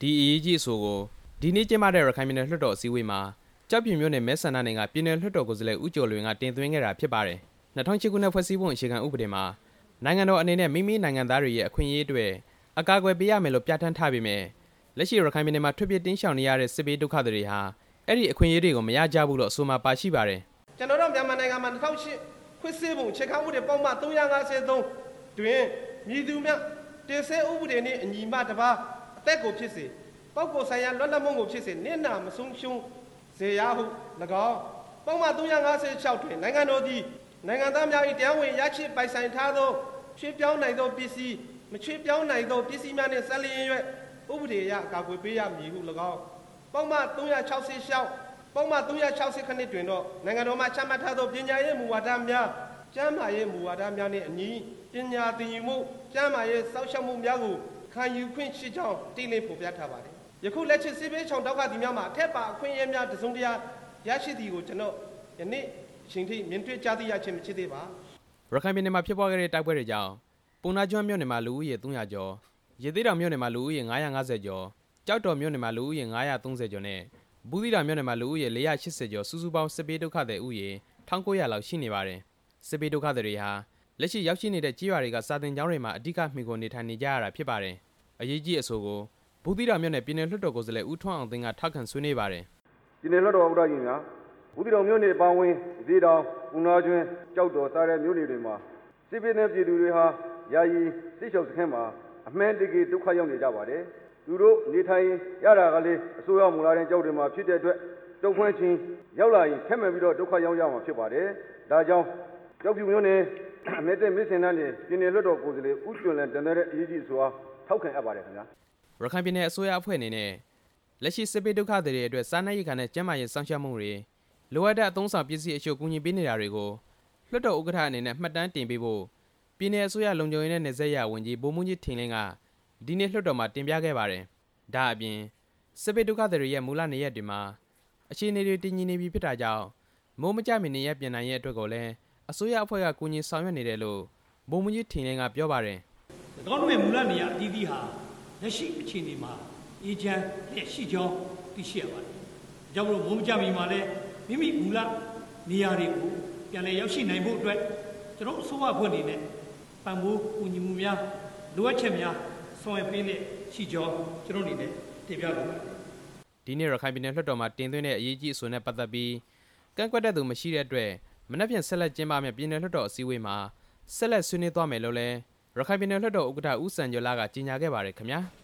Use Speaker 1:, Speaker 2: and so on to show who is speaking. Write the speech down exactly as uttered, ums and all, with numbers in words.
Speaker 1: ဒီအရေးကြီးအဆိုကိုဒီနေ့ကျင်းပတဲ့ရခိုင်ပြည်နယ်လွှတ်တော်အစည်းအဝေးမှာကြောက်ပြင်းမြို့နယ်မဲဆန္ဒနယ်ကပြည်နယ်လွှတ်တော်ကိုယ်စားလှယ်ဦးကျော်လွင်ကတင်သွင်းခဲ့တာဖြစ်ပါတယ်၂၀၀၈ခုနှစ်ဖွဲ့စည်းပုံအခြေခံဥပဒေမှာနိုင်ငံတော်အနေနဲ့မိမိနိုင်ငံသားတွေရဲ့အခွင့်အရေးတွေအကာအကွယ်ပေးရမယ်လို့ပြဋ္ဌာန်းထားပေမဲ့လက်ရှိရခိုင်ပြည်နယ်မှာထွက်ပြေးတင်းရှောင်နေရတဲ့စစ်ဘေးဒုက္ခတွေဟာအဲ့ဒီအခွင့်အရေးတွေကိုမရကြဘူးလို့အဆိုမှာပါရှိပါတယ်
Speaker 2: ကျွန်တော်တို့မြန်မာနိုင်ငံမှာ၂၀၀၈ဖွဲ့စည်းပုံအခြေခံဥပဒေပုံမှန်၃၅၃တွင်မြည်သူများတင်ဆက်ဥပဒေနှင့်အညီမှတပါအသက်ကိုဖြစ်စေပုဂ္ဂိုလ်ဆိုင်ရာလွတ်လပ်မှုကိုဖြစ်စေနစ်နာမဆုံးရှုံးစေရဟု၎င်းပုံမှန်၃၅၆တွင်နိုင်ငံတော်သည်နိုင်ငံသားများ၏တရားဝင်ရရှိပိုင်ဆိုင်ထားသောချွေးပြောင်းနိုင်သောပစ္စည်းမချွေးပြောင်းနိုင်သောပစ္စည်းများနှင့်ဆက်လျင်၍ဥပဒေအရအကာအကွယ်ပေးရမည်ဟု၎င်းပုံမှန်၃၆၆ပုံမှန်၃၆၀ခနှစ်တွင်တော့နိုင်ငံတော်မှချမှတ်ထားသောပညာရေးမူဝါဒများကျန်းမာရေးမူဝါဒများနှင့်အညီပညာသင်ယူမှုကျန်းမာရေးစောင့်ရှောက်မှုများကိုခံယူခွင့်ရှိကြောင်းတိလင်းဖော်ပြထားပါတယ်ယခုလက်ရှိစစ်ဘေးချောင်တောက်ကဒီများမှာအထက်ပါအခွင့်အရေးများတစုံတရာရရှိသည်ကိုကျွန်တော်ယနေ့ချိန်ထိမြင်တွေ့ကြားသိရခြင်းမရှိသေးပါ
Speaker 1: ရခိုင်ပြည်နယ်မှာဖြစ်ပွားခဲ့တဲ့တိုက်ပွဲတွေကြောင့်ပုံနာကျွန်းမြို့နယ်မှာလူဦးရေ၃၀၀ကျော်ရသေ့တောင်မြို့နယ်မှာလူဦးရေ၅၅၀ကျော်ကြောက်တော်မြို့နယ်မှာလူဦးရေ၅၃၀ကျော်နဲ့ဘူးသီးတောင်မြို့နယ်မှာလူဦးရေ၄၈၀ကျော်စုစုပေါင်းစစ်ဘေးဒုက္ခသည်ဦးရေ၁၉၀၀လောက်ရှိနေပါတယ်စစ်ဘေးဒုက္ခသည်တွေဟာလက်ရှိရောက်ရှိနေတဲ့ကြေးရွာတွေကစာသင်ကျောင်းတွေမှာအဓိကမှီခိုနေထိုင်နေကြရတာဖြစ်ပါတယ်အရေးကြီးအဆိုကိုဘူးသီးတောင်မြို့နယ်ပြည်နယ်လွှတ်တော်ကိုယ်စားလှယ်ဦးထွန်းအောင်သိန်းကထောက်ခံဆွေးနွေးပါတယ်
Speaker 3: ပြည်နယ်လွှတ်တော်ဥက္ကဋ္ဌကြီးများဘူးသီးတောင်မြို့နယ်အပေါင်းဝင်းဒေတောင်ကုနာကျွန်းကြောက်တော်စတဲ့မြို့နယ်တွေမှာစစ်ဘေးနဲ့ပြည်သူတွေဟာယာယီစစ်ရှောင်စခန်းမှာအမှန်တကယ်ဒုက္ခရောက်နေကြပါတယ်သူတို့နေထိုင်ရတာကလေးအစိုးရမူလာတဲ့ကြောက်တွေမှာဖြစ်တဲ့အတွက်တုံ့ခွန်းချင်းရောက်လာရင်ခက်မှန်ပြီးတော့ဒုက္ခရောက်ရမှာဖြစ်ပါတယ်ဒါကြောင့်ကြောက်ဖြူမြို့နယ်အမေတဲ့မစ်စင်တန်းနဲ့ပြည်နယ်လွှတ်တော်ကိုယ်စားလှယ်ဦးကျွန်းလန်တန်တဲ့အရေးကြီးဆိုတာထောက်ခံအပ်ပါတယ်ခင်ဗျာ
Speaker 1: ရခိုင်ပြည်နယ်အစိုးရအဖွဲ့အနေနဲ့လက်ရှိစစ်ဘေးဒုက္ခတွေအတွက်စားနပ်ရိက္ခာနဲ့ကျန်းမာရေးစောင့်ရှောက်မှုတွေလိုအပ်တဲ့အသုံးဆောင်ပစ္စည်းအချို့ကူညီပေးနေတာတွေကိုလွှတ်တော်ဥက္ကဋ္ဌအနေနဲ့မှတ်တမ်းတင်ပေးဖို့ပြည်နယ်အစိုးရလုံခြုံရေးနဲ့နယ်စပ်ရေးဝန်ကြီးဗိုလ်မှူးကြီးထင်လင်းကဒီနေ့လွှတ်တော်မှာတင်ပြခဲ့ပါတယ်ဒါအပြင်စစ်ဘေးဒုက္ခတွေရဲ့မူလနေရက်တွေမှာအခြေအနေတွေတည်ငြိမ်နေပြီဖြစ်တာကြောင့်မိုးမကြမီနေရက်ပြင်နိုင်ရဲ့အတွက်ကိုလည်းအစိုးရအဖွဲ့ကကူညီဆောင်ရွက်နေတယ်လို့ဗိုလ်မှူးကြီးထင်လင်းကပြောပါတယ်
Speaker 4: ၎င်းတို့ရဲ့မူလနေရအသီးသီးဟာလက်ရှိအခြေအနေမှာအေဂျင့်လက်ရှိကြောင်းသိရှိရပါတယ်။ကြောင့်မို့မိုးမကြမီမှာလည်းမိမိမူလနေရာတွေကိုပြန်လည်ရောက်ရှိနိုင်ဖို့အတွက်ကျွန်တော်အစိုးရအဖွဲ့အနေနဲ့ပံ့ပိုးကူညီမှုများလိုအပ်ချက်များဆောင်ရွက်ပေးလက်ရှိကြောင်းကျွန်တော်အနေနဲ့တင်ပြလိုပါတယ်
Speaker 1: ။ဒီနေ့ရခိုင်ပြည်နယ်လွှတ်တော်မှာတင်သွင်းတဲ့အရေးကြီးအဆိုနဲ့ပတ်သက်ပြီးကန့်ကွက်တဲ့သူမရှိတဲ့အတွက်မနက်ဖြန်ဆက်လက်ကျင်းပမယ့်ပြည်နယ်လွှတ်တော်အစည်းအဝေးမှာဆက်လက်ဆွေးနွေးသွားမယ်လို့လည်းရခိုင်ပြည်နယ်လွှတ်တော်ဥက္ကဋ္ဌဦးစံကျော်လာကကြေညာခဲ့ပါတယ်ခင်ဗျာ။